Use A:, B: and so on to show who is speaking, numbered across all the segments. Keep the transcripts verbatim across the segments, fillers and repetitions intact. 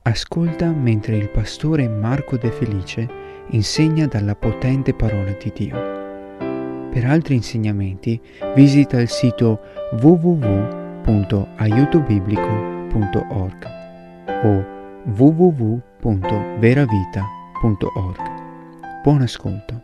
A: Ascolta mentre il pastore Marco De Felice insegna dalla potente parola di Dio. Per altri insegnamenti visita il sito w w w punto aiuto biblico punto org o w w w punto veravita punto org. Buon ascolto.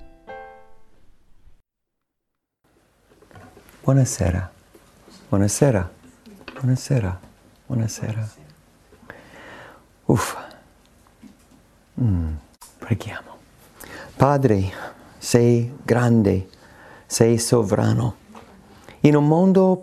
B: Buonasera, buonasera, buonasera, buonasera. Uff. Mm, preghiamo. Padre, sei grande, sei sovrano. In un mondo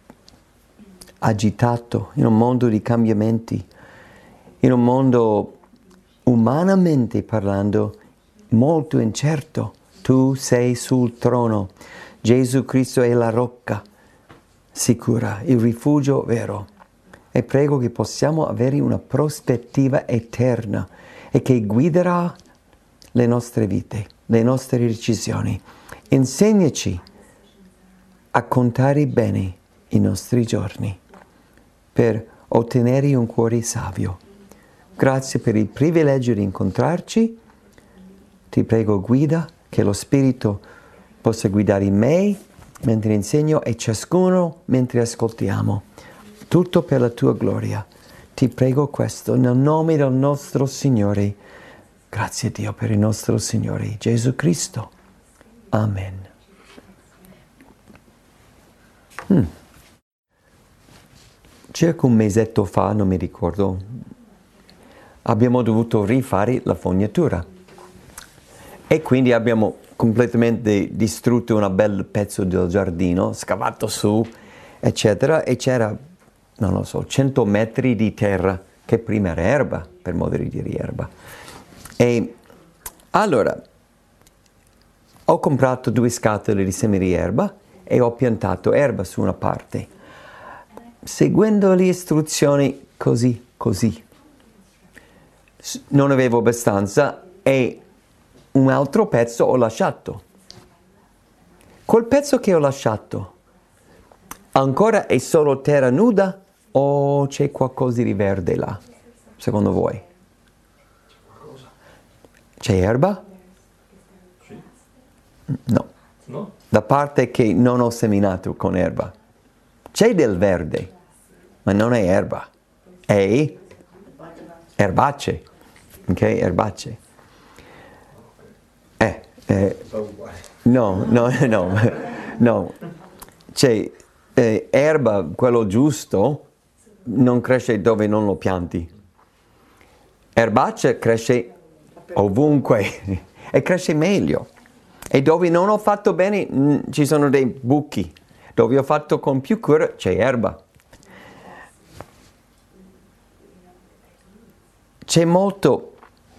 B: agitato, in un mondo di cambiamenti, in un mondo umanamente parlando molto incerto, tu sei sul trono. Gesù Cristo è la rocca sicura, il rifugio vero. E prego che possiamo avere una prospettiva eterna e che guiderà le nostre vite, le nostre decisioni. Insegnaci a contare bene i nostri giorni per ottenere un cuore savio. Grazie per il privilegio di incontrarci. Ti prego, guida, che lo Spirito possa guidare me mentre insegno e ciascuno mentre ascoltiamo. Tutto per la tua gloria. Ti prego questo nel nome del nostro Signore. Grazie Dio per il nostro Signore Gesù Cristo. Amen. Hmm. Circa un mesetto fa, non mi ricordo, abbiamo dovuto rifare la fognatura. E quindi abbiamo completamente distrutto un bel pezzo del giardino, scavato su, eccetera, e c'era, non lo so, cento metri di terra, che prima era erba, per modo di dire erba. E allora, ho comprato due scatole di semi di erba e ho piantato erba su una parte, seguendo le istruzioni così, così. Non avevo abbastanza e un altro pezzo ho lasciato. Quel pezzo che ho lasciato ancora è solo terra nuda o c'è qualcosa di verde là, secondo voi? C'è erba?
C: Sì.
B: No.
C: No?
B: La parte che non ho seminato con erba. C'è del verde, ma non è erba. È erbacee. Ok? Erbacee. Eh, eh, no, no, no, no. C'è eh, erba, quello giusto, non cresce dove non lo pianti. Erbacea cresce ovunque e cresce meglio. E dove non ho fatto bene mh, ci sono dei buchi. Dove ho fatto con più cura c'è erba. C'è molto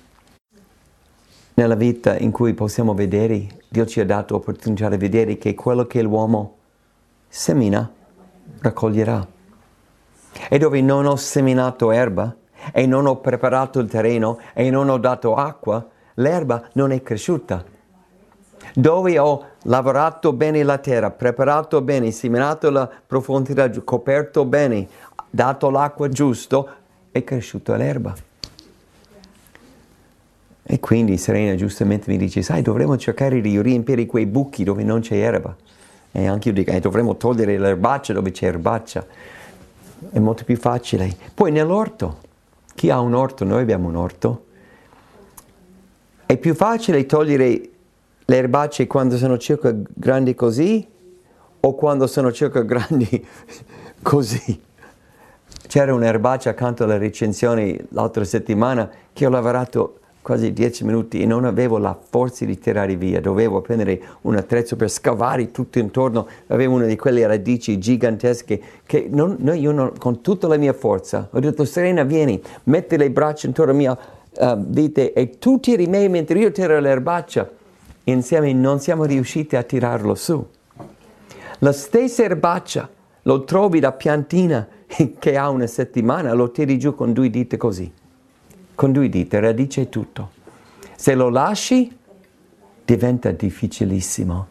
B: nella vita in cui possiamo vedere, Dio ci ha dato l'opportunità di vedere che quello che l'uomo semina, raccoglierà. E dove non ho seminato erba, e non ho preparato il terreno, e non ho dato acqua, l'erba non è cresciuta. Dove ho lavorato bene la terra, preparato bene, seminato la profondità, coperto bene, dato l'acqua giusto, è cresciuta l'erba. E quindi Serena giustamente mi dice, sai, dovremmo cercare di riempire quei buchi dove non c'è erba. E anche io dico, eh, dovremmo togliere l'erbaccia dove c'è erbaccia. È molto più facile. Poi nell'orto, chi ha un orto? Noi abbiamo un orto. È più facile togliere le erbacce quando sono circa grandi così o quando sono circa grandi così. C'era un'erbaccia accanto alla recensione l'altra settimana che ho lavorato quasi dieci minuti e non avevo la forza di tirare via, dovevo prendere un attrezzo per scavare tutto intorno, avevo una di quelle radici gigantesche che non, no, io non, con tutta la mia forza ho detto, Serena, vieni, metti le braccia intorno alla mia uh, vite e tu tiri me mentre io tiro l'erbaccia. Insieme non siamo riusciti a tirarlo su. La stessa erbaccia lo trovi da piantina che ha una settimana, lo tiri giù con due dita così. Con due dita, radice e tutto. Se lo lasci, diventa difficilissimo.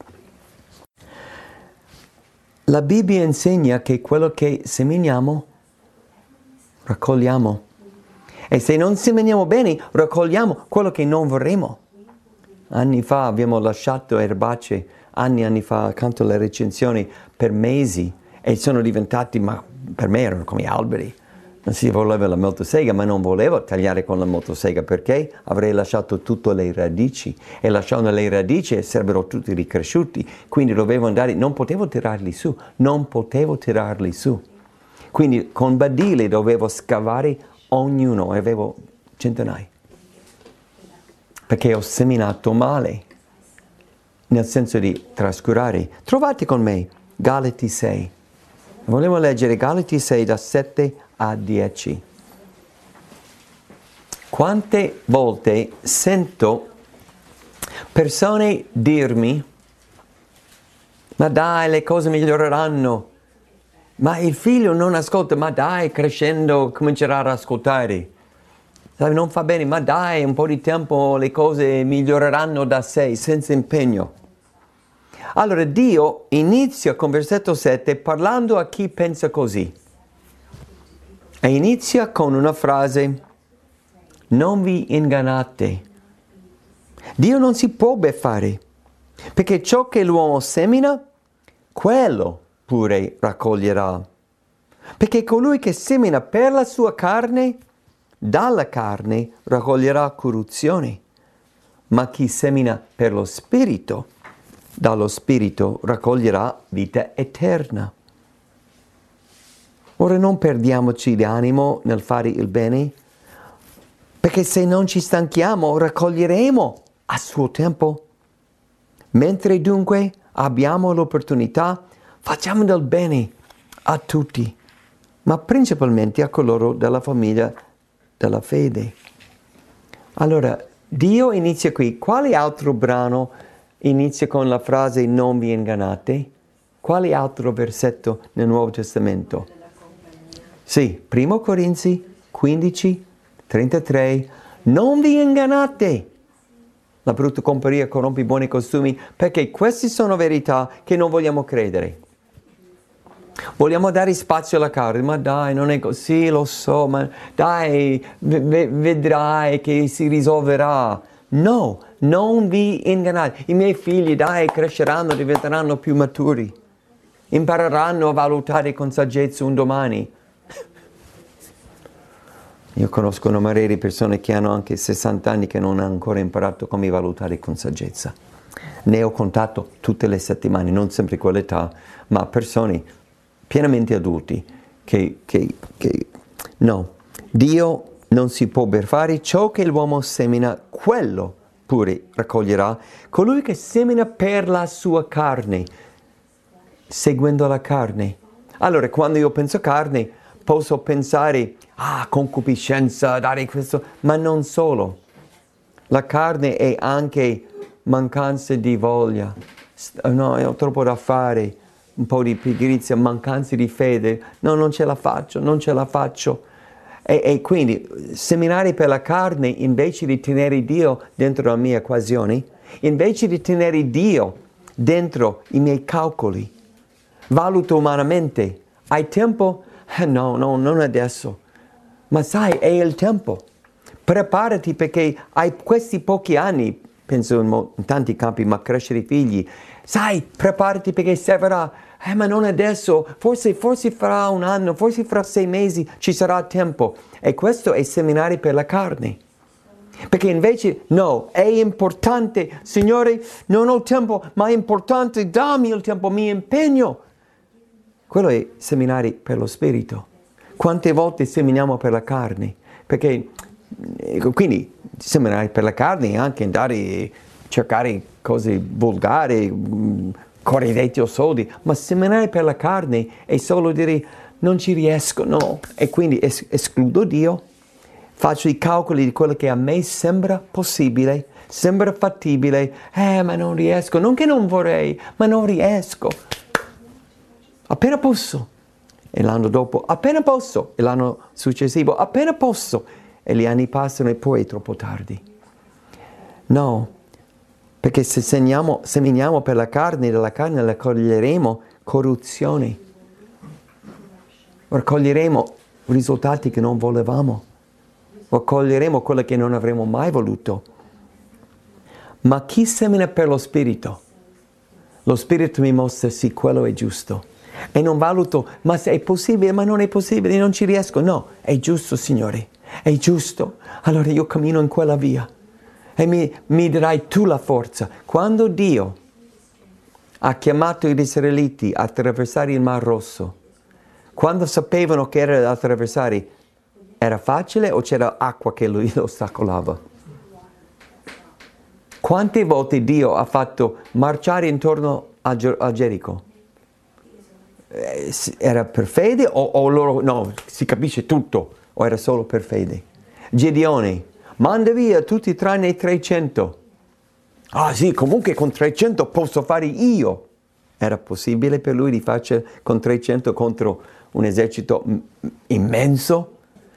B: La Bibbia insegna che quello che seminiamo, raccogliamo. E se non seminiamo bene, raccogliamo quello che non vorremmo. Anni fa abbiamo lasciato erbacee, anni e anni fa, accanto alle recinzioni, per mesi, e sono diventati, ma per me erano come alberi. Non si voleva la motosega, ma non volevo tagliare con la motosega perché avrei lasciato tutte le radici, e lasciando le radici sarebbero tutti ricresciuti, quindi dovevo andare, non potevo tirarli su, non potevo tirarli su. Quindi con badili dovevo scavare ognuno, e avevo centinaia, perché ho seminato male, nel senso di trascurare. Trovate con me Galati sei. Volevo leggere Galati sei da sette a dieci. Quante volte sento persone dirmi: ma dai, le cose miglioreranno, ma il figlio non ascolta, ma dai, crescendo comincerà ad ascoltare. Non fa bene, ma dai, un po' di tempo le cose miglioreranno da sé, senza impegno. Allora Dio inizia con versetto sette parlando a chi pensa così. E inizia con una frase: non vi ingannate. Dio non si può beffare, perché ciò che l'uomo semina, quello pure raccoglierà. Perché colui che semina per la sua carne, dalla carne raccoglierà corruzione, ma chi semina per lo Spirito, dallo Spirito raccoglierà vita eterna. Ora non perdiamoci di animo nel fare il bene, perché se non ci stanchiamo raccoglieremo a suo tempo. Mentre dunque abbiamo l'opportunità, facciamo del bene a tutti, ma principalmente a coloro della famiglia della fede. Allora, Dio inizia qui. Quale altro brano inizia con la frase non vi ingannate? Quale altro versetto nel Nuovo Testamento? Sì, primo Corinzi quindici, trentatré. Non vi ingannate. La brutta compagnia corrompe i buoni costumi, perché queste sono verità che non vogliamo credere. Vogliamo dare spazio alla carne, ma dai, non è così, lo so, ma dai, v- vedrai che si risolverà. No, non vi ingannate. I miei figli, dai, cresceranno, diventeranno più maturi. Impareranno a valutare con saggezza un domani. Io conosco una marea di persone che hanno anche sessanta anni che non hanno ancora imparato come valutare con saggezza. Ne ho contato tutte le settimane, non sempre quell'età, ma persone pienamente adulti che, che, che no, Dio non si può beffare, ciò che l'uomo semina, quello pure raccoglierà. Colui che semina per la sua carne, seguendo la carne. Allora, quando io penso carne, posso pensare, ah, concupiscenza, dare questo, ma non solo. La carne è anche mancanza di voglia. No, ho troppo da fare, un po' di pigrizia, mancanza di fede. No, non ce la faccio, non ce la faccio. E, e quindi seminare per la carne, invece di tenere Dio dentro la mia equazione, invece di tenere Dio dentro i miei calcoli, valuto umanamente. Hai tempo? Eh, no, no, non adesso. Ma sai, è il tempo. Preparati, perché hai questi pochi anni, penso in, mo- in tanti campi, ma crescere i figli. Sai, preparati perché servirà. Eh, ma non adesso. Forse, forse fra un anno, forse fra sei mesi ci sarà tempo. E questo è seminare per la carne. Perché invece, no, è importante. Signore, non ho tempo, ma è importante. Dammi il tempo, mi impegno. Quello è seminare per lo Spirito. Quante volte seminiamo per la carne? Perché, quindi, seminare per la carne è anche andare a cercare cose volgari, corredetti o soldi, ma seminare per la carne è solo dire non ci riesco, no. E quindi es- escludo Dio, faccio i calcoli di quello che a me sembra possibile, sembra fattibile, eh ma non riesco, non che non vorrei, ma non riesco. Appena posso, e l'anno dopo, appena posso, e l'anno successivo, appena posso, e gli anni passano e poi è troppo tardi. No, perché se seminiamo, seminiamo per la carne, dalla carne raccoglieremo corruzione, raccoglieremo risultati che non volevamo. raccoglieremo quello che non avremmo mai voluto. Ma chi semina per lo Spirito? Lo Spirito mi mostra sì, quello è giusto. E non valuto, ma se è possibile, ma non è possibile, non ci riesco. No, è giusto, Signore, è giusto. Allora io cammino in quella via e mi, mi darai tu la forza. Quando Dio ha chiamato gli israeliti a attraversare il Mar Rosso, quando sapevano che era da attraversare, era facile o c'era acqua che lui lo ostacolava? Quante volte Dio ha fatto marciare intorno a, Ger- a Gerico? Eh, era per fede o, o loro, no, si capisce tutto, o era solo per fede? Gedeone, manda via tutti tranne i trecento. Ah sì, comunque con trecento posso fare io. Era possibile per lui di farci con trecento contro un esercito immenso?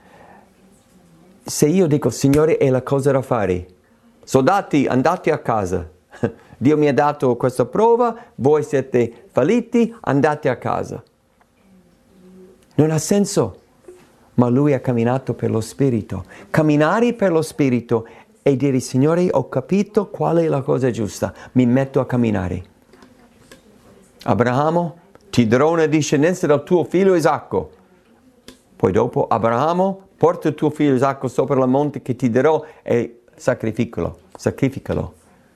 B: Se io dico, Signore, è la cosa da fare, soldati, andate a casa. Dio mi ha dato questa prova, voi siete falliti, andate a casa. Non ha senso. Ma lui ha camminato per lo Spirito. Camminare per lo Spirito e dire, Signore, ho capito qual è la cosa giusta, mi metto a camminare. Abramo, ti darò una discendenza dal tuo figlio Isacco. Poi dopo, Abramo, porta il tuo figlio Isacco sopra il monte che ti darò e sacrificalo, sacrificalo.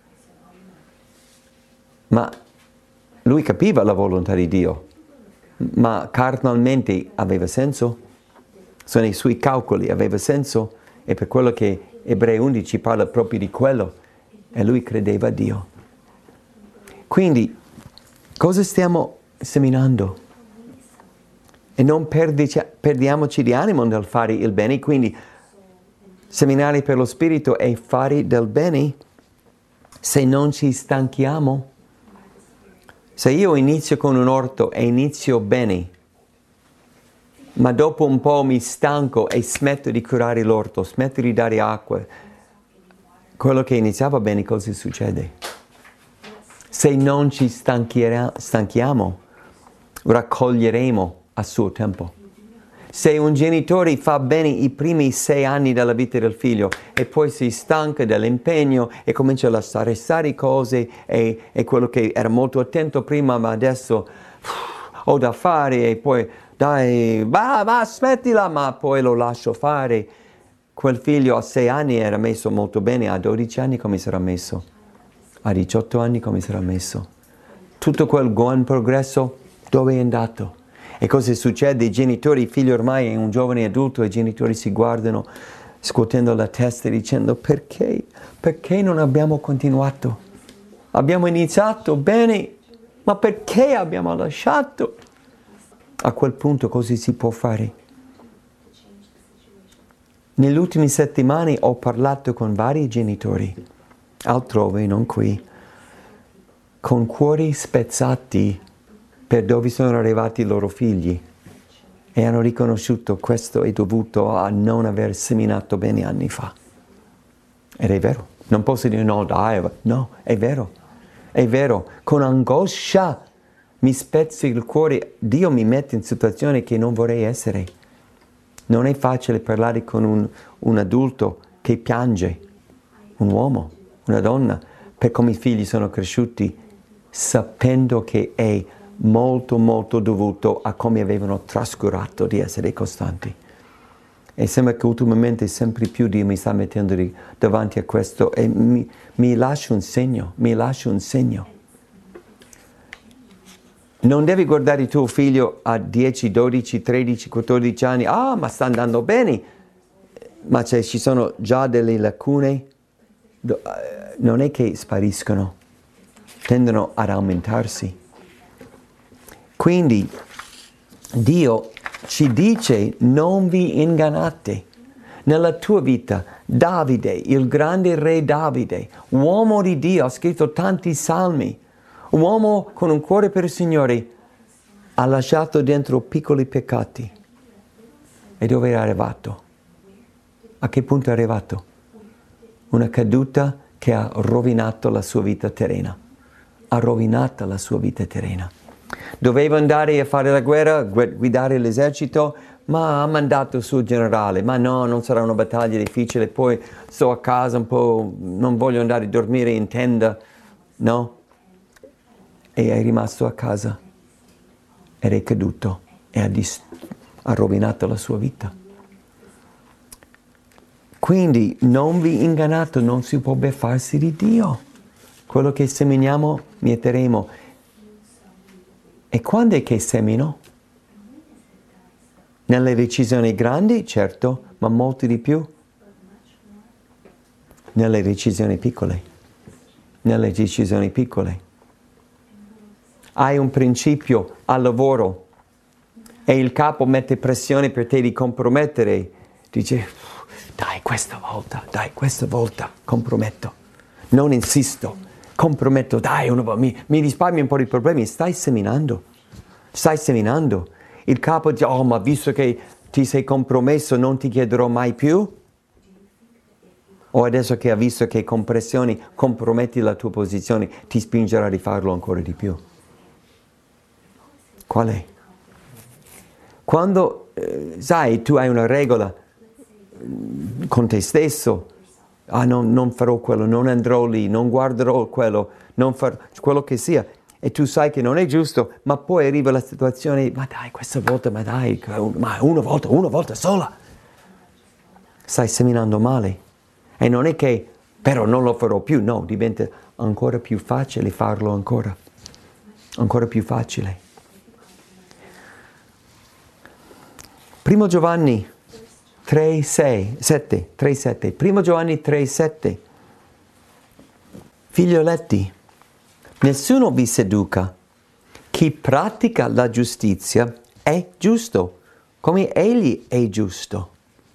B: Ma lui capiva la volontà di Dio, ma carnalmente aveva senso? Sono i suoi calcoli, aveva senso? E per quello che Ebrei undici parla proprio di quello, e lui credeva a Dio. Quindi, cosa stiamo seminando? E non perdici, perdiamoci di animo nel fare il bene, quindi seminare per lo Spirito e fare del bene, se non ci stanchiamo. Se io inizio con un orto e inizio bene, ma dopo un po' mi stanco e smetto di curare l'orto, smetto di dare acqua, quello che iniziava bene, cosa succede? Se non ci stanchiamo, raccoglieremo a suo tempo. Se un genitore fa bene i primi sei anni della vita del figlio e poi si stanca dell'impegno e comincia a lasciare stare cose e, e quello che era molto attento prima ma adesso uff, ho da fare e poi dai, va, va, smettila, ma poi lo lascio fare. Quel figlio a sei anni era messo molto bene, a dodici anni come sarà messo? A diciotto anni come sarà messo? Tutto quel buon progresso dove è andato? E cosa succede? I genitori, il figlio ormai è un giovane adulto, i genitori si guardano scuotendo la testa dicendo perché? Perché non abbiamo continuato? Abbiamo iniziato bene, ma perché abbiamo lasciato? A quel punto cosa si può fare? Nelle ultime settimane ho parlato con vari genitori, altrove, non qui, con cuori spezzati per dove sono arrivati i loro figli e hanno riconosciuto questo è dovuto a non aver seminato bene anni fa. Ed è vero, non posso dire no, dai, no, è vero, è vero, con angoscia mi spezza il cuore, Dio mi mette in situazioni che non vorrei essere. Non è facile parlare con un, un adulto che piange, un uomo, una donna, per come i figli sono cresciuti, sapendo che è molto molto dovuto a come avevano trascurato di essere costanti. E sembra che ultimamente sempre più Dio mi sta mettendo di, davanti a questo e mi, mi lascia un segno, mi lascia un segno. Non devi guardare tuo figlio a dieci, dodici, tredici, quattordici anni, ah ma sta andando bene, ma cioè, ci sono già delle lacune, non è che spariscono, tendono ad aumentarsi. Quindi Dio ci dice non vi ingannate. Nella tua vita Davide, il grande re Davide, uomo di Dio, ha scritto tanti salmi, uomo con un cuore per il Signore, ha lasciato dentro piccoli peccati. E dove è arrivato? A che punto è arrivato? Una caduta che ha rovinato la sua vita terrena. Ha rovinato la sua vita terrena. Doveva andare a fare la guerra, guidare l'esercito, ma ha mandato sul generale, ma no, non sarà una battaglia difficile, poi sto a casa un po', non voglio andare a dormire in tenda, no? E è rimasto a casa ed è caduto e ha, dis- ha rovinato la sua vita. Quindi non vi ingannate, non si può beffarsi di Dio. Quello che seminiamo, mieteremo. E quando è che semino? Nelle decisioni grandi, certo, ma molti di più nelle decisioni piccole. Nelle decisioni piccole. Hai un principio al lavoro e il capo mette pressione per te di compromettere. Dice, dai questa volta, dai questa volta, comprometto. Non insisto, comprometto, dai, una, mi, mi risparmi un po' di problemi. Stai seminando, stai seminando. Il capo dice, oh, ma visto che ti sei compromesso non ti chiederò mai più? O adesso che ha visto che con pressioni comprometti la tua posizione, ti spingerà a rifarlo ancora di più? Qual è? Quando, eh, sai, tu hai una regola eh, con te stesso, ah, non, non farò quello, non andrò lì, non guarderò quello, non farò quello che sia, e tu sai che non è giusto, ma poi arriva la situazione, ma dai, questa volta, ma dai, ma una volta, una volta sola. Stai seminando male. E non è che, però non lo farò più, no, diventa ancora più facile farlo ancora, ancora più facile. Primo Giovanni tre, sei, sette, tre, sette. Primo Giovanni tre, sette. Figlioletti, nessuno vi seduca. Chi pratica la giustizia è giusto, come egli è giusto.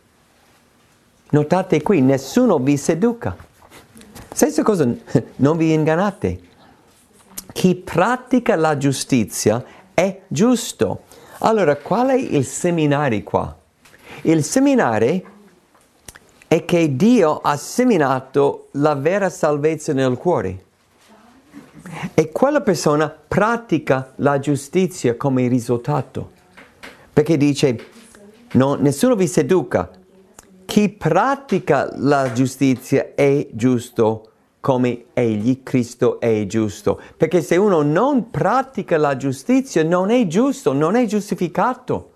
B: Notate qui, nessuno vi seduca. Stessa cosa, non vi ingannate. Chi pratica la giustizia è giusto. Allora, qual è il seminare qua? Il seminare è che Dio ha seminato la vera salvezza nel cuore. E quella persona pratica la giustizia come risultato. Perché dice, no, nessuno vi seduca. Chi pratica la giustizia è giusto come egli, Cristo, è giusto. Perché se uno non pratica la giustizia non è giusto, non è giustificato.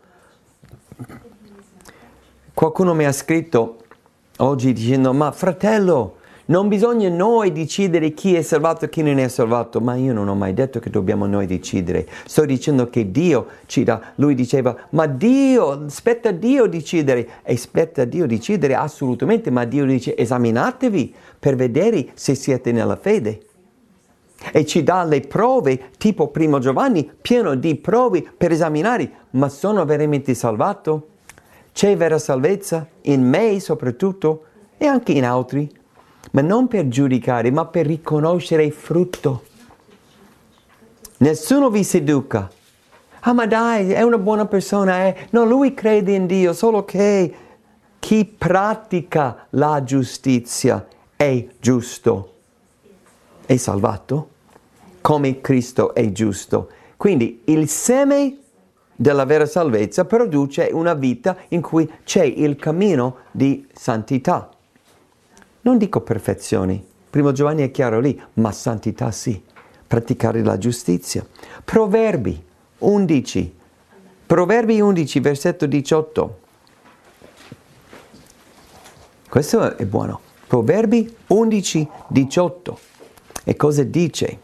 B: Qualcuno mi ha scritto oggi dicendo, ma fratello, non bisogna noi decidere chi è salvato e chi non è salvato. Ma io non ho mai detto che dobbiamo noi decidere. Sto dicendo che Dio ci dà. Lui diceva, ma Dio, spetta a Dio decidere. E spetta a Dio decidere assolutamente, ma Dio dice, esaminatevi per vedere se siete nella fede. E ci dà le prove, tipo Primo Giovanni, pieno di prove per esaminare. Ma sono veramente salvato? C'è vera salvezza? In me soprattutto e anche in altri? Ma non per giudicare, ma per riconoscere il frutto. Nessuno vi seduca. Ah, ma dai, è una buona persona, eh? No, lui crede in Dio, solo che chi pratica la giustizia è giusto. È salvato, come Cristo è giusto. Quindi il seme della vera salvezza produce una vita in cui c'è il cammino di santità. Non dico perfezione, Primo Giovanni è chiaro lì, ma santità sì, praticare la giustizia. Proverbi undici, Proverbi undici, versetto diciotto. Questo è buono. Proverbi undici, diciotto. E cosa dice?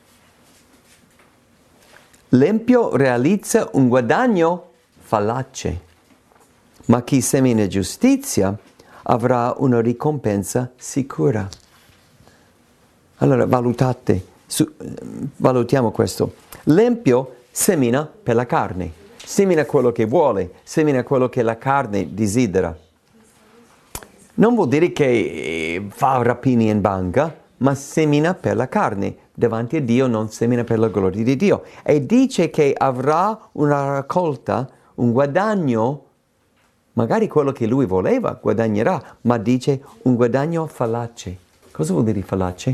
B: L'empio realizza un guadagno fallace, ma chi semina giustizia avrà una ricompensa sicura. Allora valutate, su, valutiamo questo. L'empio semina per la carne, semina quello che vuole, semina quello che la carne desidera. Non vuol dire che fa rapini in banca, ma semina per la carne. Davanti a Dio non semina per la gloria di Dio. E dice che avrà una raccolta, un guadagno. Magari quello che lui voleva guadagnerà, ma dice un guadagno fallace. Cosa vuol dire fallace?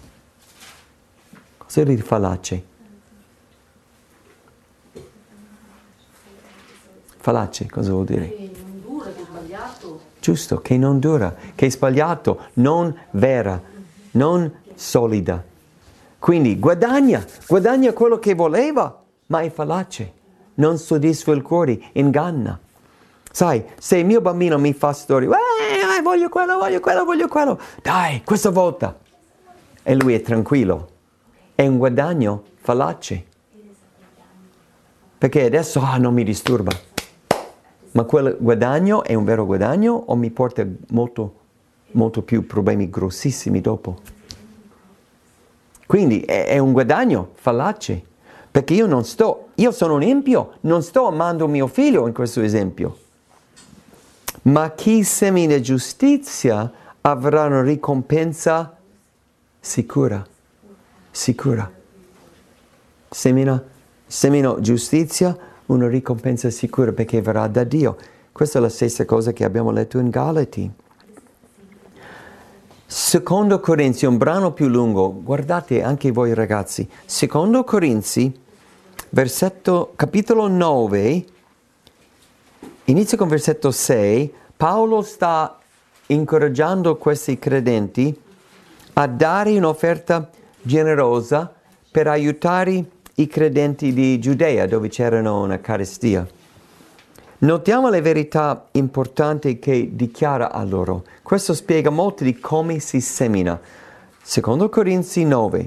B: Cosa vuol dire fallace? Fallace, cosa vuol dire?
C: Che non dura, che è sbagliato.
B: Giusto, che non dura, che è sbagliato, non vera, non solida. Quindi guadagna, guadagna quello che voleva, ma è fallace, non soddisfa il cuore, inganna. Sai, se il mio bambino mi fa storie, eh, voglio quello, voglio quello, voglio quello, dai, questa volta. E lui è tranquillo. È un guadagno fallace. Perché adesso ah, non mi disturba. Ma quel guadagno è un vero guadagno o mi porta molto, molto più problemi grossissimi dopo? Quindi è, è un guadagno fallace. Perché io non sto, io sono un empio, non sto amando mio figlio in questo esempio. Ma chi semina giustizia avrà una ricompensa sicura. Sicura. Semina, semino giustizia, una ricompensa sicura perché verrà da Dio. Questa è la stessa cosa che abbiamo letto in Galati. Secondo Corinzi, un brano più lungo, guardate anche voi ragazzi. Secondo Corinzi, versetto, capitolo nove, inizia con versetto sei, Paolo sta incoraggiando questi credenti a dare un'offerta generosa per aiutare i credenti di Giudea, dove c'erano una carestia. Notiamo le verità importanti che dichiara a loro. Questo spiega molto di come si semina. Secondo Corinzi nove.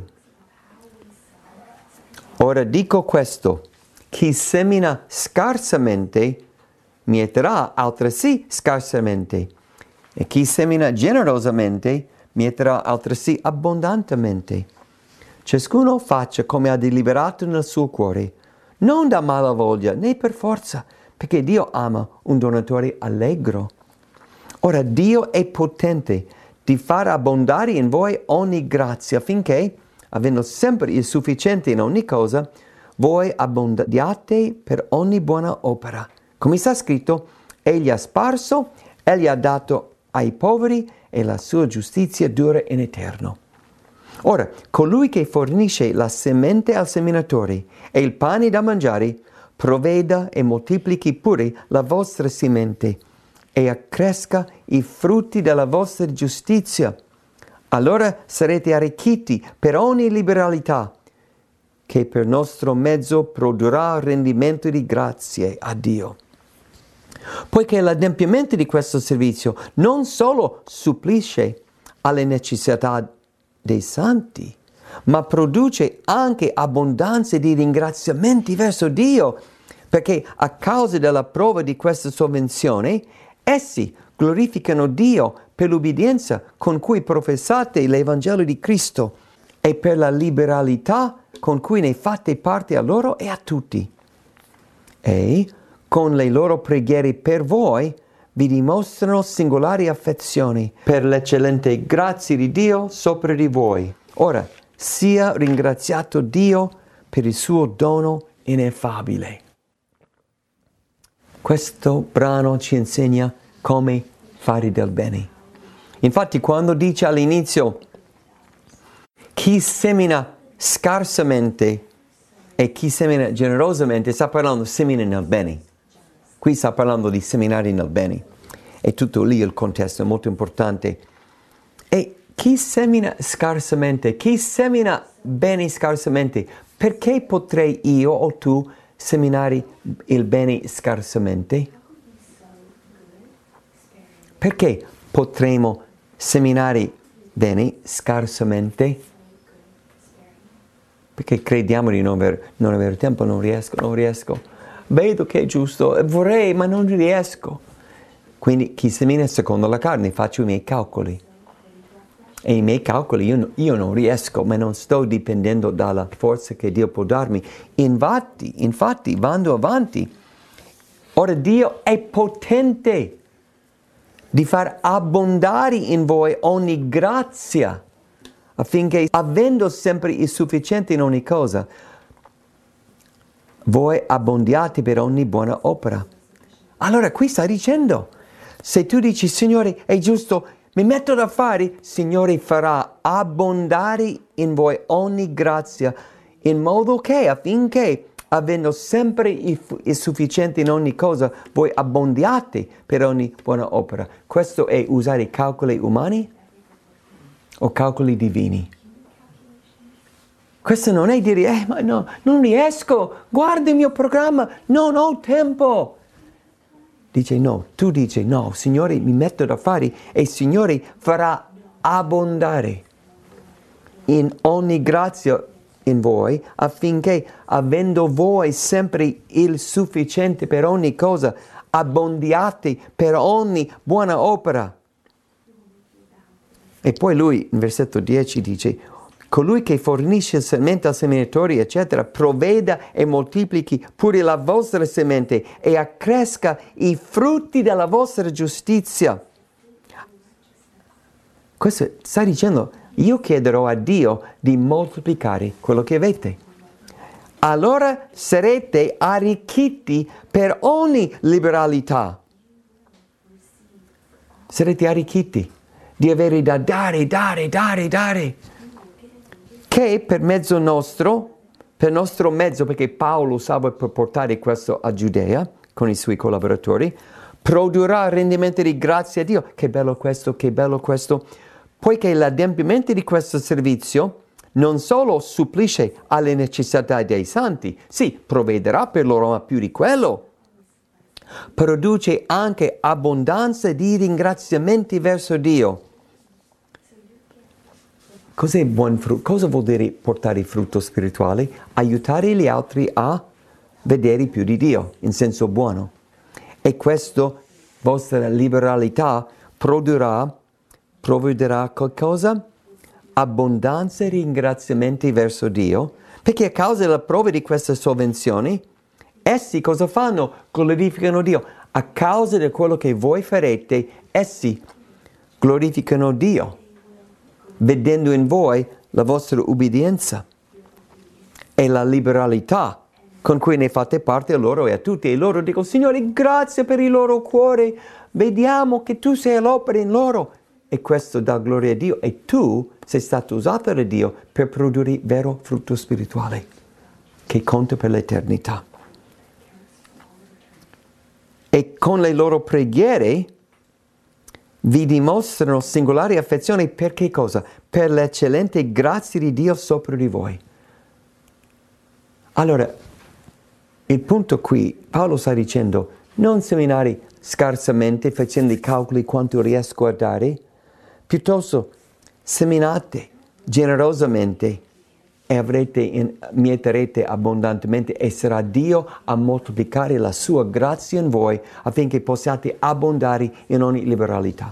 B: Ora dico questo, chi semina scarsamente mieterà altresì scarsamente, e chi semina generosamente mieterà altresì abbondantemente. Ciascuno faccia come ha deliberato nel suo cuore, non da malavoglia né per forza, perché Dio ama un donatore allegro. Ora Dio è potente di far abbondare in voi ogni grazia, affinché, avendo sempre il sufficiente in ogni cosa, voi abbondiate per ogni buona opera. Come sta scritto, egli ha sparso, egli ha dato ai poveri e la sua giustizia dura in eterno. Ora, colui che fornisce la semente al seminatore e il pane da mangiare, provveda e moltiplichi pure la vostra semente e accresca i frutti della vostra giustizia. Allora sarete arricchiti per ogni liberalità, che per nostro mezzo produrrà rendimento di grazie a Dio. Poiché l'adempimento di questo servizio non solo supplisce alle necessità dei santi, ma produce anche abbondanza di ringraziamenti verso Dio, perché a causa della prova di questa sovvenzione, essi glorificano Dio per l'ubbidienza con cui professate l'Evangelo di Cristo e per la liberalità con cui ne fate parte a loro e a tutti. E con le loro preghiere per voi vi dimostrano singolari affezioni per l'eccellente grazia di Dio sopra di voi. Ora, sia ringraziato Dio per il suo dono ineffabile. Questo brano ci insegna come fare del bene. Infatti, quando dice all'inizio chi semina scarsamente e chi semina generosamente, sta parlando semina nel bene. Qui sta parlando di seminare nel bene. E tutto lì il contesto è molto importante. E chi semina scarsamente, chi semina bene scarsamente, perché potrei io o tu seminare il bene scarsamente? Perché potremo seminare bene scarsamente? Perché crediamo di non aver, non avere tempo, non riesco, non riesco. Vedo che è giusto, vorrei, ma non riesco. Quindi chi semina secondo la carne, faccio i miei calcoli. E i miei calcoli io, io non riesco, ma non sto dipendendo dalla forza che Dio può darmi. Infatti, infatti, vado avanti. Ora Dio è potente di far abbondare in voi ogni grazia, affinché, avendo sempre il sufficiente in ogni cosa, voi abbondiate per ogni buona opera. Allora qui sta dicendo, se tu dici, Signore, è giusto, mi metto da fare, Signore farà abbondare in voi ogni grazia, in modo che affinché, avendo sempre il, il sufficiente in ogni cosa, voi abbondiate per ogni buona opera. Questo è usare calcoli umani o calcoli divini? Questo non è dire, eh, ma no, non riesco, guarda il mio programma, non ho tempo. Dice no, tu dici no, Signore, mi metto da fare e il Signore farà abbondare in ogni grazia in voi, affinché, avendo voi sempre il sufficiente per ogni cosa, abbondiate per ogni buona opera. E poi lui, in versetto dieci, dice, colui che fornisce semente al seminatore, eccetera, provveda e moltiplichi pure la vostra semente e accresca i frutti della vostra giustizia. Questo sta dicendo, io chiederò a Dio di moltiplicare quello che avete. Allora sarete arricchiti per ogni liberalità. Sarete arricchiti di avere da dare, dare, dare, dare. Che per mezzo nostro, per nostro mezzo, perché Paolo usava per portare questo a Giudea con i suoi collaboratori, produrrà rendimento di grazia a Dio. Che bello questo, che bello questo. Poiché l'adempimento di questo servizio non solo supplisce alle necessità dei santi, sì, provvederà per loro, ma più di quello, produce anche abbondanza di ringraziamenti verso Dio. Cos'è buon frutto? Cosa vuol dire portare frutto spirituale? Aiutare gli altri a vedere più di Dio, in senso buono. E questo, vostra liberalità, produrrà provvederà qualcosa? Abbondanza e ringraziamenti verso Dio, perché a causa della prova di queste sovvenzioni, essi cosa fanno? Glorificano Dio. A causa di quello che voi farete, essi glorificano Dio, vedendo in voi la vostra ubbidienza e la liberalità con cui ne fate parte a loro e a tutti. E loro dicono, Signore, grazie per il loro cuore, vediamo che tu sei all'opera in loro. E questo dà gloria a Dio, e tu sei stato usato da Dio per produrre vero frutto spirituale che conta per l'eternità. E con le loro preghiere vi dimostrano singolare affezione per che cosa? Per l'eccellente grazia di Dio sopra di voi. Allora, il punto qui, Paolo sta dicendo, non seminare scarsamente facendo i calcoli quanto riesco a dare, piuttosto seminate generosamente e avrete in, mieterete abbondantemente e sarà Dio a moltiplicare la sua grazia in voi affinché possiate abbondare in ogni liberalità.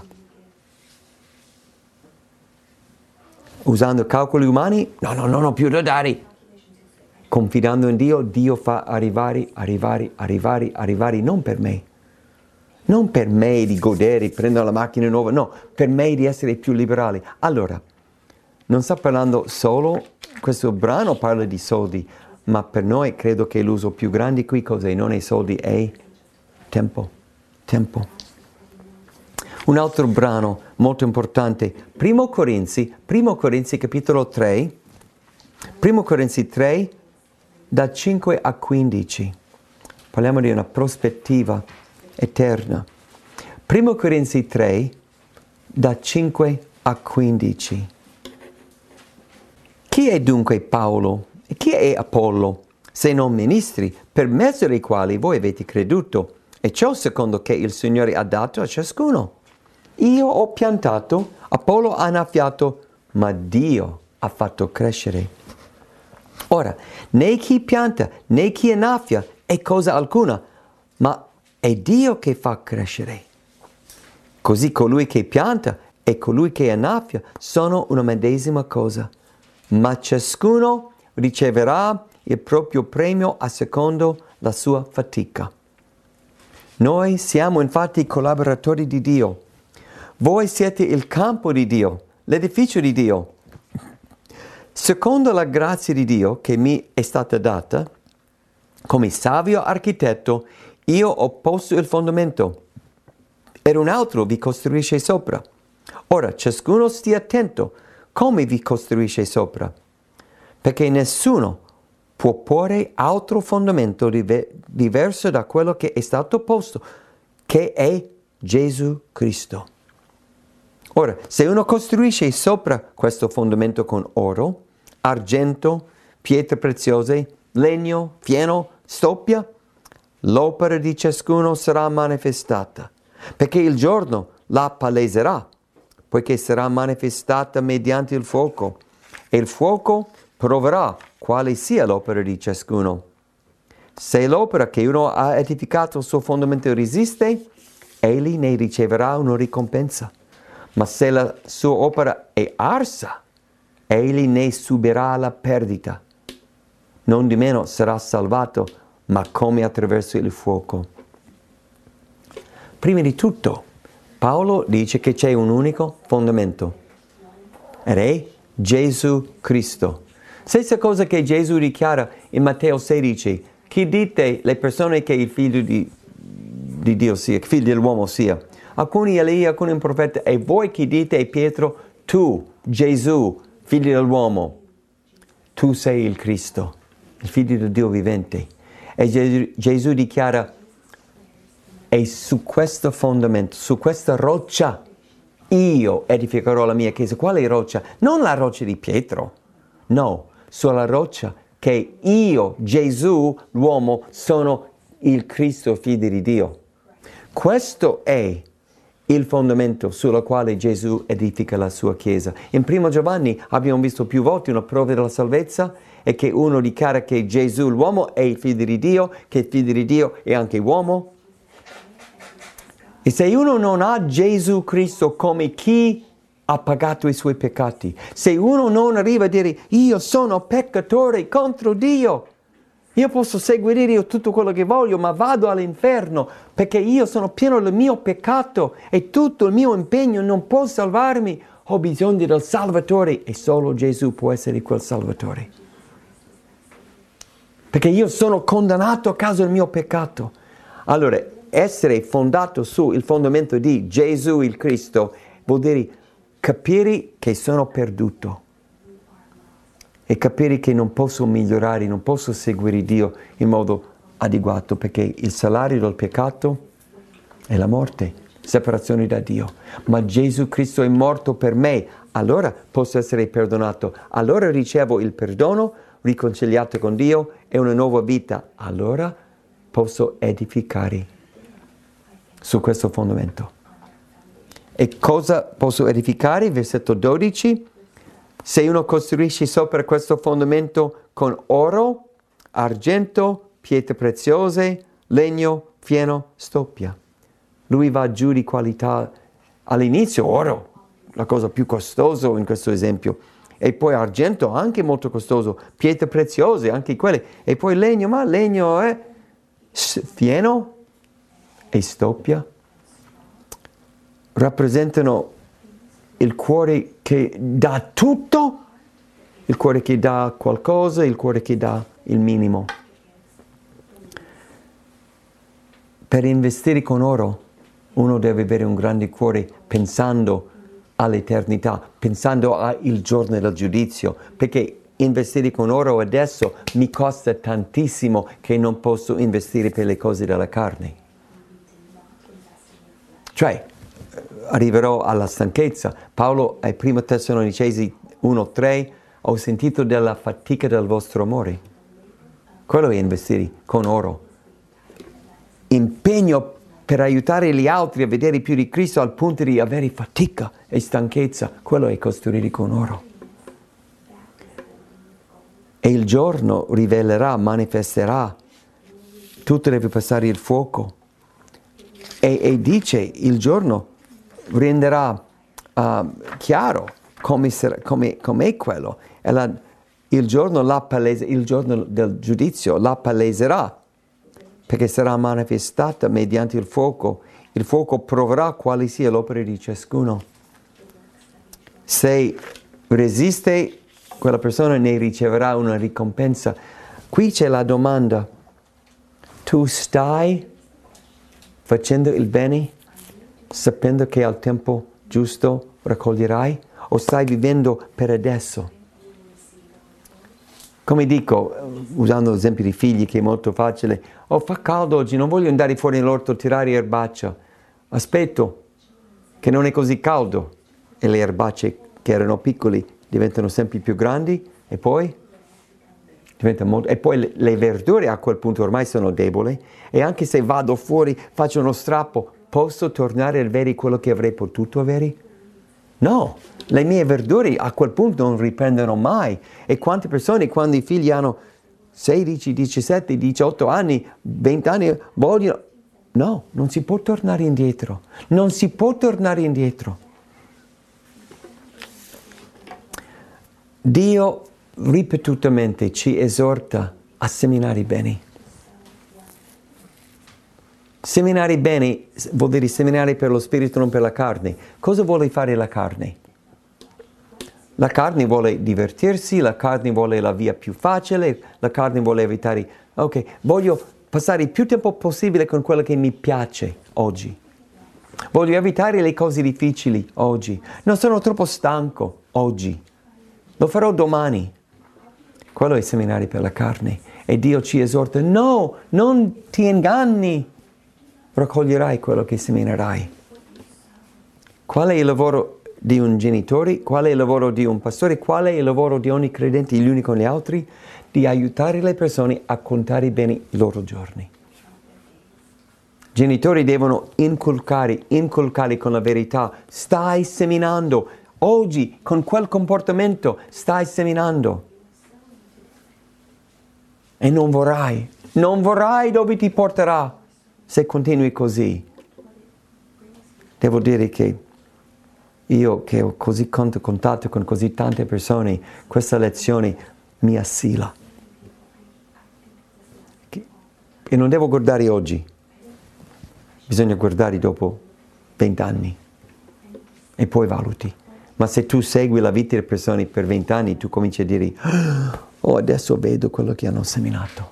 B: Usando calcoli umani? No, no, non ho più da dare. Confidando in Dio, Dio fa arrivare, arrivare, arrivare, arrivare, non per me. Non per me di godere, prendere la macchina nuova, no, per me di essere più liberale. Allora, non sta parlando solo, questo brano parla di soldi, ma per noi credo che l'uso più grande qui cos'è? Non è soldi, è tempo. Tempo. Un altro brano molto importante, Primo Corinzi, Primo Corinzi capitolo tre, Primo Corinzi tre, da cinque a quindici. Parliamo di una prospettiva eterna. Primo Corinzi tre, da cinque a quindici. Chi è dunque Paolo? E chi è Apollo? Se non ministri, per mezzo dei quali voi avete creduto, e ciò secondo che il Signore ha dato a ciascuno. Io ho piantato, Apollo ha annaffiato, ma Dio ha fatto crescere. Ora, né chi pianta, né chi annaffia è cosa alcuna, ma è Dio che fa crescere. Così colui che pianta e colui che annaffia sono una medesima cosa, ma ciascuno riceverà il proprio premio a secondo la sua fatica. Noi siamo infatti collaboratori di Dio. Voi siete il campo di Dio, l'edificio di Dio. Secondo la grazia di Dio che mi è stata data, come savio architetto, io ho posto il fondamento e un altro vi costruisce sopra. Ora, ciascuno stia attento come vi costruisce sopra, perché nessuno può porre altro fondamento diverso da quello che è stato posto, che è Gesù Cristo. Ora, se uno costruisce sopra questo fondamento con oro, argento, pietre preziose, legno, fieno, stoppia, l'opera di ciascuno sarà manifestata, perché il giorno la paleserà, poiché sarà manifestata mediante il fuoco, e il fuoco proverà quale sia l'opera di ciascuno. Se l'opera che uno ha edificato sul fondamento resiste, egli ne riceverà una ricompensa. Ma se la sua opera è arsa, egli ne subirà la perdita. Non di meno sarà salvato, ma come attraverso il fuoco. Prima di tutto, Paolo dice che c'è un unico fondamento, ed è Gesù Cristo. Stessa cosa che Gesù dichiara in Matteo sedici. Chi dite le persone che il figlio di, di Dio sia, il figlio dell'uomo sia? Alcuni Elia, alcuni un profeta, e voi chi dite è Pietro? Tu, Gesù, figlio dell'uomo, tu sei il Cristo, il figlio di Dio vivente. E Gesù, Gesù dichiara, e su questo fondamento, su questa roccia, io edificherò la mia chiesa. Quale roccia? Non la roccia di Pietro, no, sulla roccia che io, Gesù, l'uomo, sono il Cristo, figlio di Dio. Questo è il fondamento sulla quale Gesù edifica la sua chiesa. In primo Giovanni abbiamo visto più volte una prova della salvezza, è che uno dichiara che Gesù, l'uomo, è il figlio di Dio, che il figlio di Dio è anche uomo. E se uno non ha Gesù Cristo come chi ha pagato i suoi peccati, se uno non arriva a dire io sono peccatore contro Dio, io posso seguire Dio tutto quello che voglio, ma vado all'inferno perché io sono pieno del mio peccato e tutto il mio impegno non può salvarmi, ho bisogno del Salvatore e solo Gesù può essere quel Salvatore. Perché io sono condannato a causa del mio peccato. Allora, essere fondato sul fondamento di Gesù il Cristo vuol dire capire che sono perduto e capire che non posso migliorare, non posso seguire Dio in modo adeguato, perché il salario del peccato è la morte, separazione da Dio. Ma Gesù Cristo è morto per me, allora posso essere perdonato, allora ricevo il perdono, riconciliato con Dio e una nuova vita, allora posso edificare su questo fondamento. E cosa posso edificare? Versetto dodici. Se uno costruisce sopra questo fondamento con oro, argento, pietre preziose, legno, fieno, stoppia. Lui va giù di qualità. All'inizio oro, la cosa più costosa in questo esempio. E poi argento, anche molto costoso. Pietre preziose, anche quelle. E poi legno, ma legno è fieno e stoppia. Rappresentano il cuore che dà tutto, il cuore che dà qualcosa, il cuore che dà il minimo. Per investire con oro, uno deve avere un grande cuore pensando all'eternità, pensando al giorno del giudizio, perché investire con oro adesso mi costa tantissimo che non posso investire per le cose della carne. Cioè, arriverò alla stanchezza. Paolo ai primi Tessalonicesi uno tre, ho sentito della fatica del vostro amore. Quello è investire con oro. Impegno per aiutare gli altri a vedere più di Cristo al punto di avere fatica e stanchezza. Quello è costruire con oro. E il giorno rivelerà, manifesterà. Tutto deve passare il fuoco. E, e dice il giorno renderà uh, chiaro come, sarà, come, come è quello. E la, il, giorno la palese, il giorno del giudizio la paleserà, perché sarà manifestata mediante il fuoco. Il fuoco proverà quale sia l'opera di ciascuno. Se resiste, quella persona ne riceverà una ricompensa. Qui c'è la domanda: tu stai facendo il bene sapendo che al tempo giusto raccoglierai, o stai vivendo per adesso? Come dico, usando l'esempio di figli che è molto facile, oh fa caldo oggi, non voglio andare fuori nell'orto a tirare erbaccia, aspetto che non è così caldo e le erbacce che erano piccoli diventano sempre più grandi e poi diventa molto, e poi le, le verdure a quel punto ormai sono deboli e anche se vado fuori, faccio uno strappo, posso tornare ad avere quello che avrei potuto avere? No, le mie verdure a quel punto non riprendono mai. E quante persone quando i figli hanno sedici, diciassette, diciotto anni, venti anni, vogliono... No, non si può tornare indietro. Non si può tornare indietro. Dio ripetutamente ci esorta a seminare i beni. Seminare i beni vuol dire seminare per lo spirito, non per la carne. Cosa vuole fare la carne? La carne vuole divertirsi, la carne vuole la via più facile, la carne vuole evitare... Ok, voglio passare il più tempo possibile con quello che mi piace oggi. Voglio evitare le cose difficili oggi. Non sono troppo stanco oggi. Lo farò domani. Quello è seminare per la carne. E Dio ci esorta, no, non ti inganni. Raccoglierai quello che seminerai. Qual è il lavoro di un genitore? Qual è il lavoro di un pastore? Qual è il lavoro di ogni credente, gli uni con gli altri? Di aiutare le persone a contare bene i loro giorni. I genitori devono inculcare, inculcare con la verità. Stai seminando. Oggi, con quel comportamento, stai seminando. E non vorrai, non vorrai dove ti porterà. Se continui così, devo dire che io che ho così contatto con così tante persone, questa lezione mi assilla. E non devo guardare oggi, bisogna guardare dopo vent'anni e poi valuti. Ma se tu segui la vita delle persone per vent'anni, tu cominci a dire, oh adesso vedo quello che hanno seminato.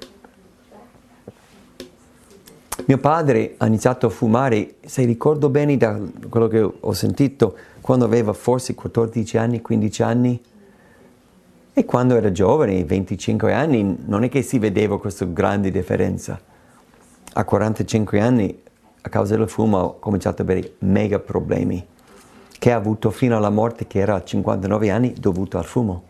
B: Mio padre ha iniziato a fumare, se ricordo bene da quello che ho sentito, quando aveva forse quattordici anni, quindici anni. E quando era giovane, venticinque anni, non è che si vedeva questa grande differenza. A quarantacinque anni, a causa del fumo, ho cominciato ad avere mega problemi, che ha avuto fino alla morte, che era a cinquantanove anni, dovuto al fumo.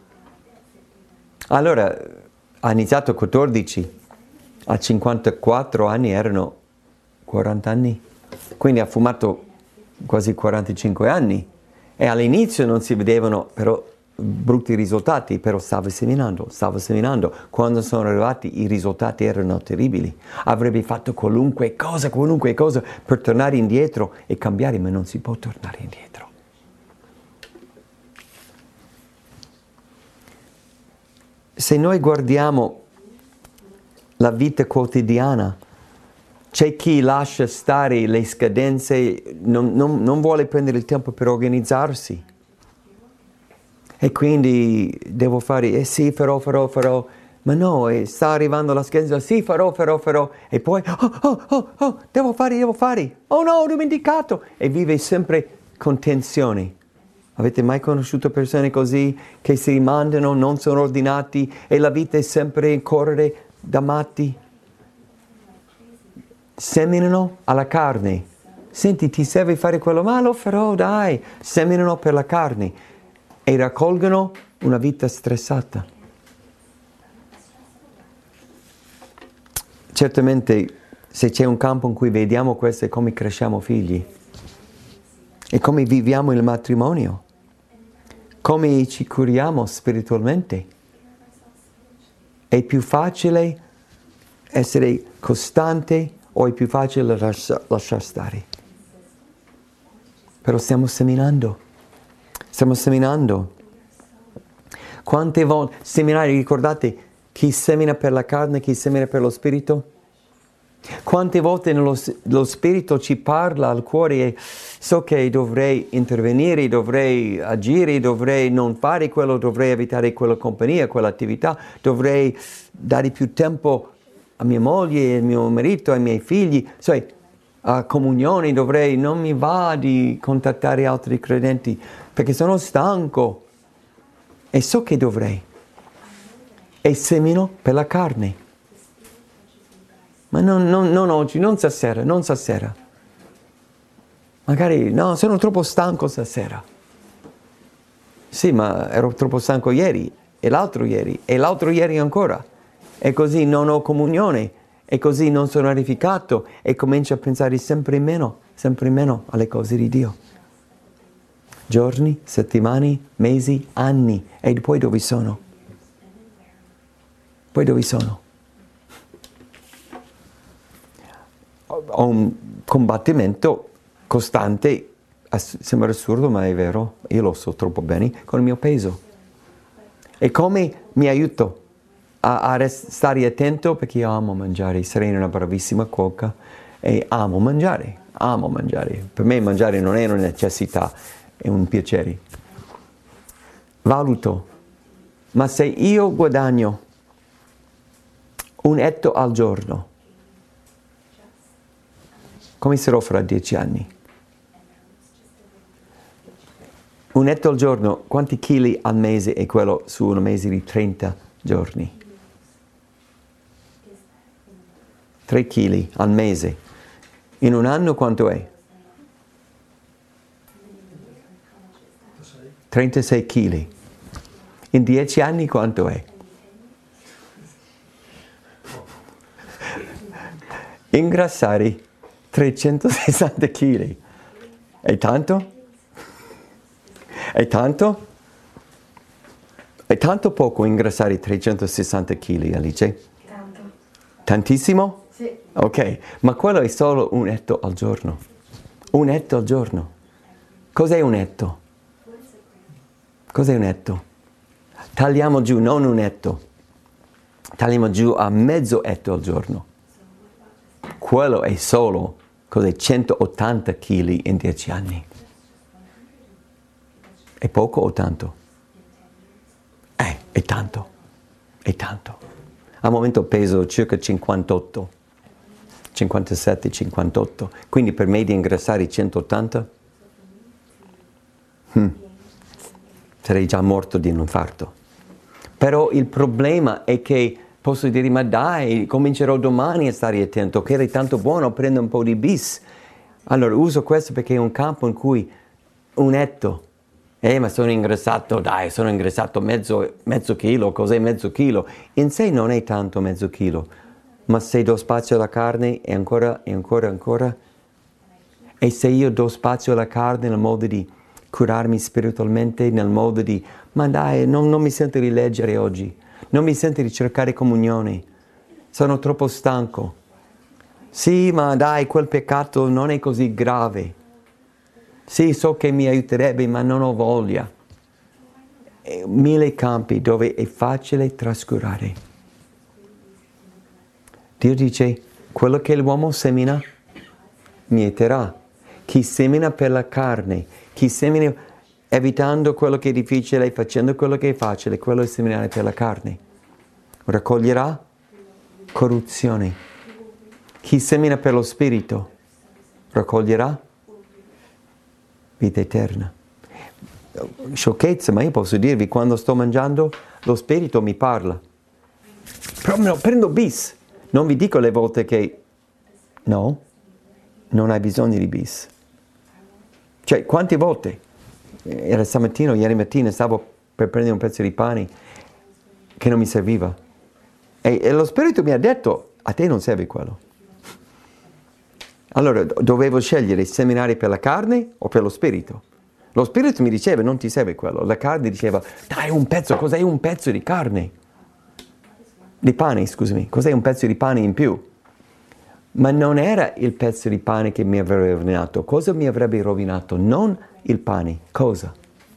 B: Allora, ha iniziato a quattordici. A cinquantaquattro anni erano quaranta anni, quindi ha fumato quasi quarantacinque anni e all'inizio non si vedevano però brutti risultati, però stava seminando, stava seminando. Quando sono arrivati i risultati erano terribili. Avrebbe fatto qualunque cosa, qualunque cosa per tornare indietro e cambiare, ma non si può tornare indietro. Se noi guardiamo la vita quotidiana, c'è chi lascia stare le scadenze, non, non, non vuole prendere il tempo per organizzarsi. E quindi devo fare, eh sì, farò, farò, farò. Ma no, eh, sta arrivando la scadenza, sì, farò, farò, farò. E poi, oh, oh, oh, oh, devo fare, devo fare. Oh no, ho dimenticato. E vive sempre con tensioni. Avete mai conosciuto persone così, che si rimandano, non sono ordinati e la vita è sempre in correre da matti? Seminano alla carne. Senti, ti serve fare quello? Ma lo farò, dai. Seminano per la carne e raccolgono una vita stressata. Certamente, se c'è un campo in cui vediamo questo è come cresciamo figli e come viviamo il matrimonio, come ci curiamo spiritualmente. È più facile essere costante o è più facile lascia, lasciar stare? Però stiamo seminando. Stiamo seminando. Quante volte seminare, ricordate, chi semina per la carne, chi semina per lo spirito? Quante volte nello, lo spirito ci parla al cuore e so che dovrei intervenire, dovrei agire, dovrei non fare quello, dovrei evitare quella compagnia, quell'attività, dovrei dare più tempo a mia moglie, al mio marito, ai miei figli, sai, a comunione dovrei, non mi va di contattare altri credenti perché sono stanco e so che dovrei. e semino per la carne. Ma non, non, non oggi, non stasera, non stasera. Magari, no, sono troppo stanco stasera. Sì, ma ero troppo stanco ieri, e l'altro ieri, e l'altro ieri ancora. E così non ho comunione, e così non sono edificato, e comincio a pensare sempre meno, sempre meno alle cose di Dio. Giorni, settimane, mesi, anni, e poi dove sono? Poi dove sono? Ho un combattimento costante, sembra assurdo ma è vero, io lo so troppo bene, con il mio peso. E come mi aiuto a, a rest- stare attento, perché io amo mangiare, sarei una bravissima cuoca e amo mangiare, amo mangiare. Per me mangiare non è una necessità, è un piacere. Valuto, ma se io guadagno un etto al giorno, come sarò fra dieci anni? Un etto al giorno, quanti chili al mese è quello su un mese di trenta giorni? tre chili al mese. In un anno quanto è? trentasei chili. In dieci anni quanto è? Ingrassare trecentosessanta chili. È tanto? È tanto? È tanto poco ingrassare trecentosessanta chili, Alice?
C: Tanto.
B: Tantissimo?
C: Sì.
B: Ok, ma quello è solo un etto al giorno. Un etto al giorno. Cos'è un etto? Cos'è un etto? Tagliamo giù, non un etto. Tagliamo giù a mezzo etto al giorno. Quello è solo, cos'è, centottanta chili in dieci anni. È poco o tanto? Eh, è tanto. È tanto. Al momento peso circa cinquantotto. cinquantasette, cinquantotto. Quindi per me di ingrassare centottanta? Hmm. Sarei già morto di un infarto. Però il problema è che posso dire, ma dai, comincerò domani a stare attento, che era tanto buono, prendo un po' di bis. Allora uso questo perché è un campo in cui un etto, eh ma sono ingrassato, dai, sono ingrassato mezzo, mezzo chilo, cos'è mezzo chilo? In sé non è tanto mezzo chilo, ma se do spazio alla carne e ancora, e ancora, ancora, e se io do spazio alla carne nel modo di curarmi spiritualmente, nel modo di, ma dai, non, non mi sento di leggere oggi, non mi sento di cercare comunione, sono troppo stanco. Sì, ma dai, quel peccato non è così grave. Sì, so che mi aiuterebbe, ma non ho voglia. E mille campi dove è facile trascurare. Dio dice, quello che l'uomo semina, mieterà. Chi semina per la carne, chi semina evitando quello che è difficile, facendo quello che è facile, quello è seminare per la carne. Raccoglierà corruzione. Chi semina per lo spirito, raccoglierà vita eterna. Sciocchezza, ma io posso dirvi, quando sto mangiando, lo spirito mi parla. Però no, prendo bis. Non vi dico le volte che no, non hai bisogno di bis. Cioè, quante volte? Era stamattina, ieri mattina, stavo per prendere un pezzo di pane che non mi serviva. E, e lo spirito mi ha detto, a te non serve quello. Allora, dovevo scegliere seminare per la carne o per lo spirito. Lo spirito mi diceva, non ti serve quello. La carne diceva, dai un pezzo, cos'è un pezzo di carne? Di pane, scusami, cos'è un pezzo di pane in più? Ma non era il pezzo di pane che mi avrebbe rovinato. Cosa mi avrebbe rovinato? Non il pane. Cosa?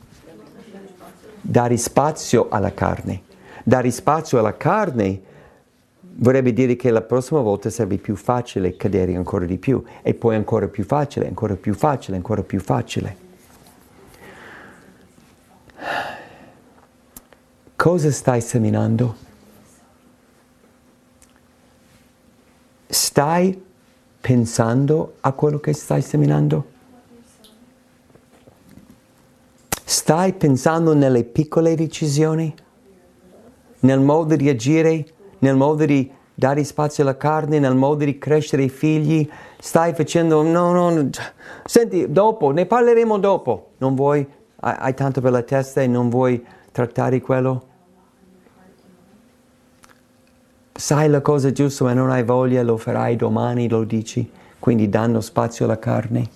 B: Dare spazio alla carne. Dare spazio alla carne vorrebbe dire che la prossima volta sarebbe più facile cadere ancora di più. E poi ancora più facile, ancora più facile, ancora più facile. Cosa stai seminando? Stai pensando a quello che stai seminando? Stai pensando nelle piccole decisioni? nel modo di agire, nel modo di dare spazio alla carne, nel modo di crescere i figli, stai facendo, no, no, senti, dopo, ne parleremo dopo. Non vuoi, hai, hai tanto per la testa e non vuoi trattare quello? Sai la cosa giusta ma non hai voglia, lo farai domani, lo dici, quindi danno spazio alla carne.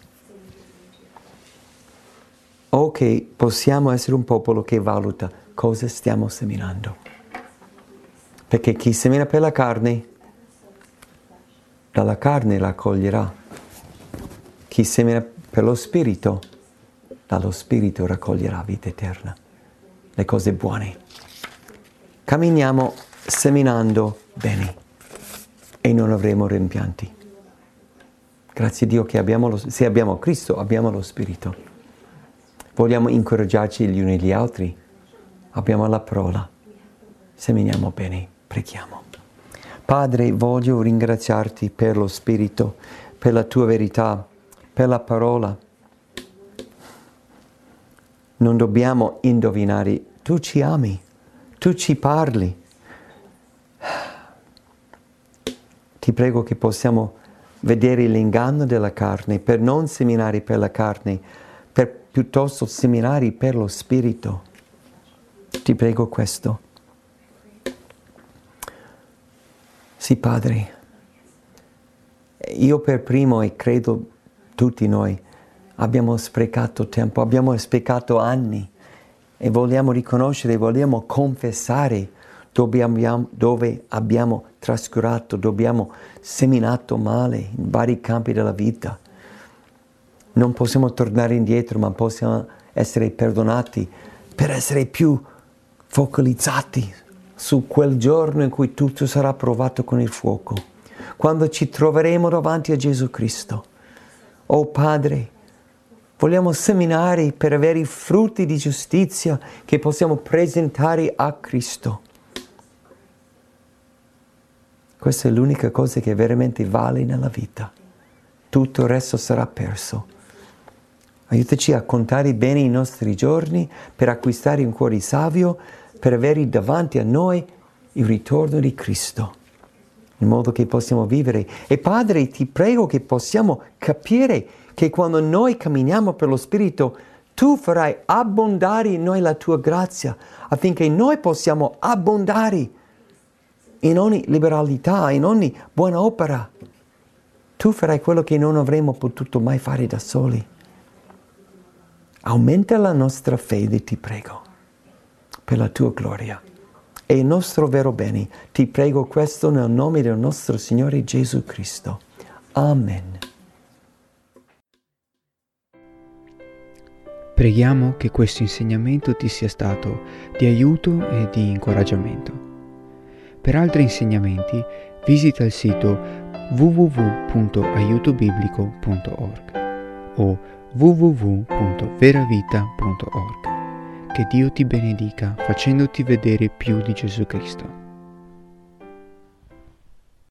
B: O che possiamo essere un popolo che valuta cosa stiamo seminando. Perché chi semina per la carne, dalla carne raccoglierà. Chi semina per lo Spirito, dallo Spirito raccoglierà vita eterna, le cose buone. Camminiamo seminando bene e non avremo rimpianti. Grazie a Dio che abbiamo lo, se abbiamo Cristo, abbiamo lo Spirito. Vogliamo incoraggiarci gli uni gli altri. Abbiamo la parola. Seminiamo bene. Preghiamo. Padre, voglio ringraziarti per lo Spirito, per la tua verità, per la parola. Non dobbiamo indovinare. Tu ci ami, tu ci parli. Ti prego che possiamo vedere l'inganno della carne, per non seminare per la carne, per piuttosto seminare per lo Spirito. Ti prego questo. Sì, Padre, io per primo e credo tutti noi abbiamo sprecato tempo, abbiamo sprecato anni e vogliamo riconoscere, vogliamo confessare dove abbiamo, dove abbiamo trascurato, dove abbiamo seminato male in vari campi della vita. Non possiamo tornare indietro, ma possiamo essere perdonati per essere più focalizzati su quel giorno in cui tutto sarà provato con il fuoco, quando ci troveremo davanti a Gesù Cristo. Oh Padre, vogliamo seminare per avere i frutti di giustizia che possiamo presentare a Cristo. Questa è l'unica cosa che veramente vale nella vita. Tutto il resto sarà perso. Aiutaci a contare bene i nostri giorni per acquistare un cuore savio, per avere davanti a noi il ritorno di Cristo, in modo che possiamo vivere. E Padre, ti prego che possiamo capire che quando noi camminiamo per lo Spirito, tu farai abbondare in noi la tua grazia, affinché noi possiamo abbondare in ogni liberalità, in ogni buona opera. Tu farai quello che non avremmo potuto mai fare da soli. Aumenta la nostra fede, ti prego, per la tua gloria e il nostro vero bene. Ti prego questo nel nome del nostro Signore Gesù Cristo. Amen.
A: Preghiamo che questo insegnamento ti sia stato di aiuto e di incoraggiamento. Per altri insegnamenti visita il sito w w w punto aiuto biblico punto org o w w w punto veravita punto org. Che Dio ti benedica facendoti vedere più di Gesù Cristo.